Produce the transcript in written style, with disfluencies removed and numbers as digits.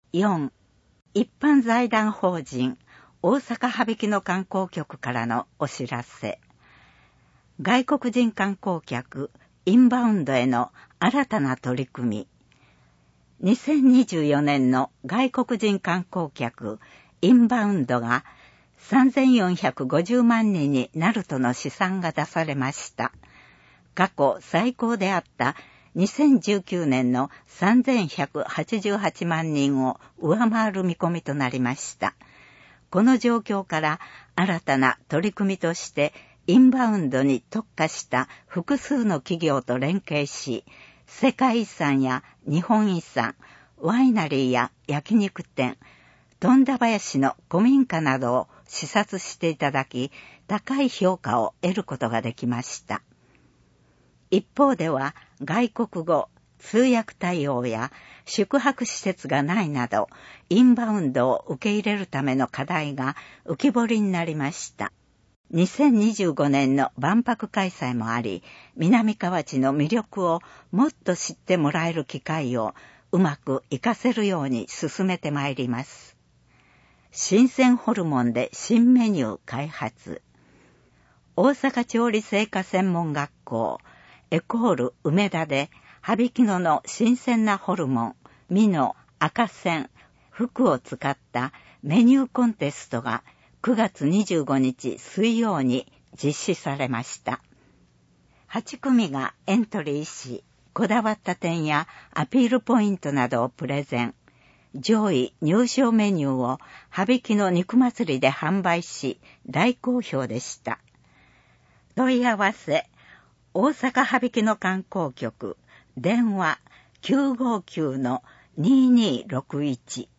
4、一般財団法人大阪羽曳野観光局からのお知らせ。外国人観光客インバウンドへの新たな取り組み。2024年の外国人観光客インバウンドが3450万人になるとの試算が出されました。過去最高であった2019年の3188万人を上回る見込みとなりました。この状況から新たな取り組みとしてインバウンドに特化した複数の企業と連携し、世界遺産や日本遺産、ワイナリーや焼肉店、富田林の古民家などを視察していただき、高い評価を得ることができました。一方では外国語、通訳対応や宿泊施設がないなど、インバウンドを受け入れるための課題が浮き彫りになりました。2025年の万博開催もあり、南河内の魅力をもっと知ってもらえる機会をうまく活かせるように進めてまいります。新鮮ホルモンで新メニュー開発。大阪調理製菓専門学校エコール梅田で羽曳野の新鮮なホルモン、ミノ、赤線、福を使ったメニューコンテストが9月25日水曜に実施されました。8組がエントリーし、こだわった点やアピールポイントなどをプレゼン。上位入賞メニューを羽曳野肉祭りで販売し、大好評でした。問い合わせ、大阪羽曳野観光局、電話 959-2261